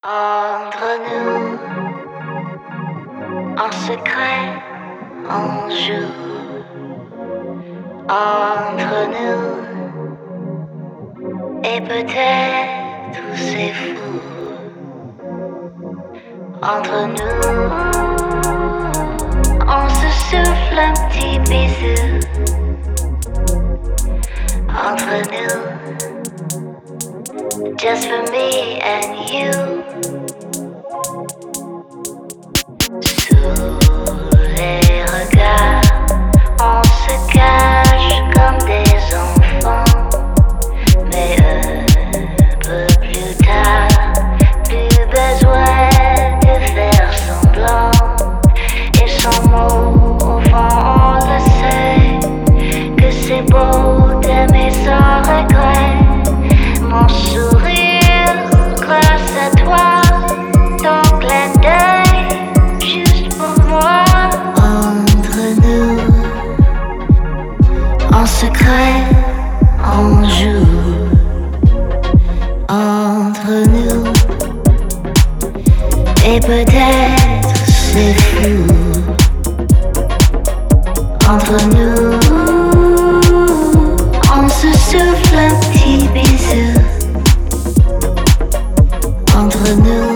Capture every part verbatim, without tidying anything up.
Entre nous, en secret, on joue. Entre nous, et peut-être c'est fou. Entre nous, on se souffle un petit bisou. Entre nous, just for me and you. Sous les regards, on se cache comme des enfants. Mais un peu plus tard, plus besoin de faire semblant. Et sans mots, au fond on le sait, que c'est beau d'aimer sans regret. Mon sourire grâce à toi, ton clin d'œil juste pour moi. Entre nous, en secret, on joue. Entre nous, et peut-être c'est fou. Entre nous, on se souffle un petit bisou. Entre nous,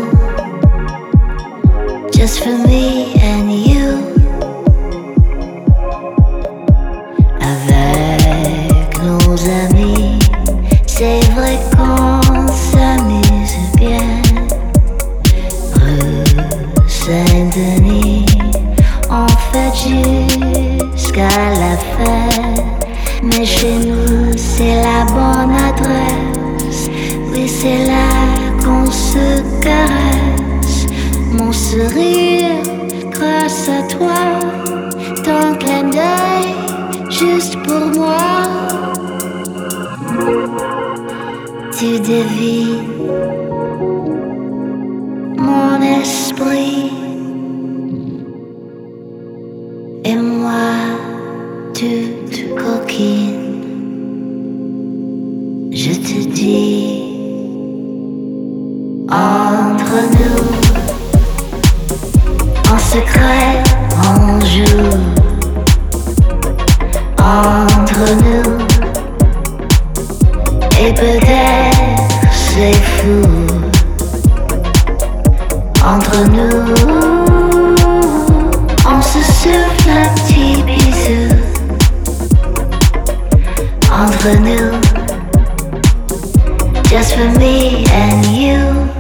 just for me and you. Avec nos amis, c'est vrai qu'on s'amuse bien. Rue Saint-Denis, on fait jusqu'à la fête. Mais chez nous, c'est la bonne adresse. Oui, c'est là qu'on se caresse. Mon sourire grâce à toi, ton clin d'œil juste pour moi. Tu devines mon esprit et moi toute coquine. Je te dis, entre nous, en secret, on joue. Entre nous, et peut-être c'est fou. Entre nous, on se souffle un petit bisou. Entre nous, just for me and you.